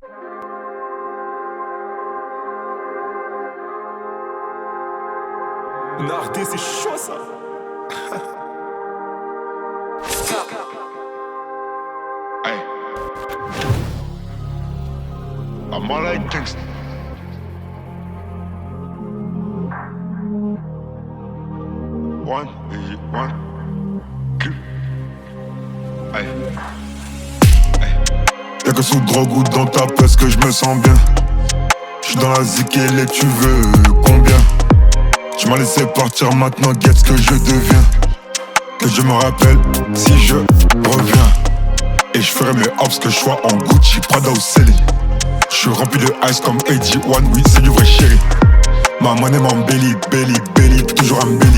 Nardé, c'est chaud ça. Hey. I'm all right, thanks. One, two. Hey. Hey. Y'a que sous drogue ou dans ta peste que je me sens bien. J'suis dans la zik et les tu veux combien? Tu m'as laissé partir maintenant, guette ce que je deviens. Que je me rappelle si je reviens. Et je ferai mes hops que je sois en Gucci, Prada ou Celine. Je suis rempli de ice comme AG1, oui c'est du vrai chéri. Ma monnaie m'embellit, belly, toujours un belly.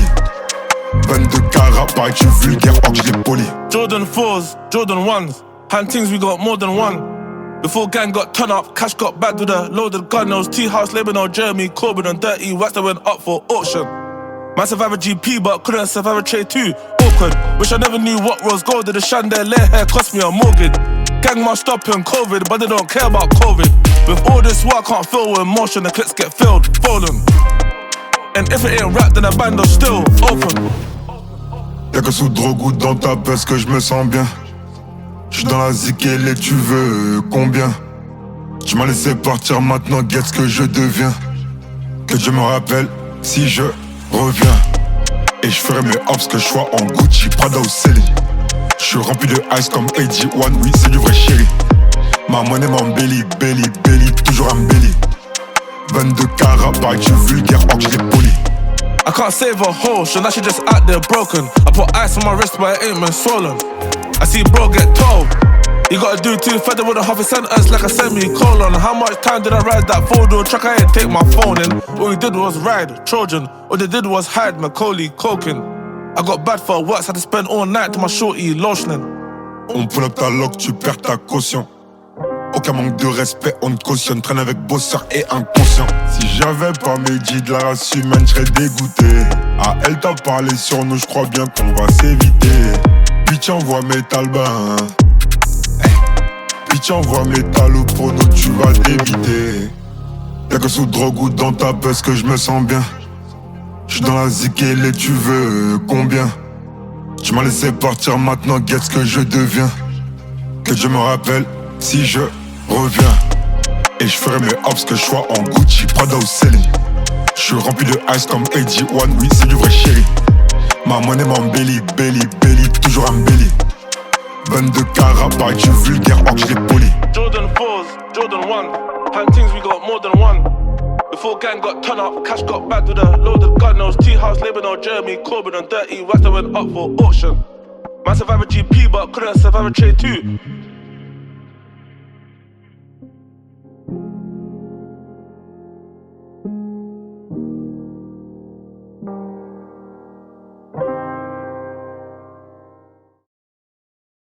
22 carats, pareil que tu vulgaire, or que je l'ai poli. Jordan 4s, Jordan 1s, hand things we got more than one. Before gang got turn up, cash got bagged with a loaded gun. There was T-House, Lebanon, Jeremy, Corbyn and Dirty Wax that went up for auction. Man survived a GP but couldn't survive a trade too. Awkward, wish I never knew what rose gold. The chandelier hair cost me a mortgage. Gang must stop in COVID, but they don't care about COVID. With all this work, I can't feel emotion, the clips get filled, fallen. And if it ain't rap, then the band is still open. Y'a que sous drogue ou dans ta peste que je me sens bien. J'suis dans la zik et les tu veux combien? Tu m'as laissé partir maintenant, guette ce que je deviens. Que je me rappelle si je reviens. Et je ferai mes hops que je sois en Gucci, Prada ou Celine. J'suis rempli de ice comme AG1, oui c'est du vrai chéri. Ma monnaie m'embellit, belly, toujours un belly. 22 carats, pareil que tu vulgaire, or que je l'ai poli. I can't save a hoe, so now she just out there broken. I put ice on my wrist but it ain't been swollen. I see bro get told, you gotta do two further with a half a sentence like a semicolon. How much time did I ride that 4-door truck? I ain't take my phone in. All we did was ride, Trojan. All they did was hide, Macaulay, coking. I got bad for work, had to spend all night to my shorty lotioning. On pull up ta loque, tu perds ta caution. Aucun manque de respect, on te cautionne. Traîne avec bosseur et inconscient. Si j'avais pas médit de la race humaine, j'serais dégoûté. Ah, elle t'a parlé sur nous, j'crois bien qu'on va s'éviter. Bitch envoie mes talbans. Bitch envoie mes talos pour nous, tu vas débiter. Y'a que sous drogue ou dans ta buzz que je me sens bien. J'suis dans la zik et les tu veux combien? Tu m'as laissé partir maintenant, guette ce que je deviens. Que je me rappelle si je reviens. Et je ferai mes hops que je sois en Gucci, Prada ou Celine. J'suis rempli de ice comme AG1, oui c'est du vrai chéri. Ma monnaie m'embellit, belly, toujours un belly. 22 carats, pareil que tu vulgaire, or que je l'ai poli. Jordan 4s, Jordan 1s, hand things we got more than one. Before gang got turn up, cash got bagged with a loaded gun. There was T-House, Lebanon, Jeremy, Corbyn and Dirty Wax that went up for auction. Man survived a GP but couldn't survive a trade too.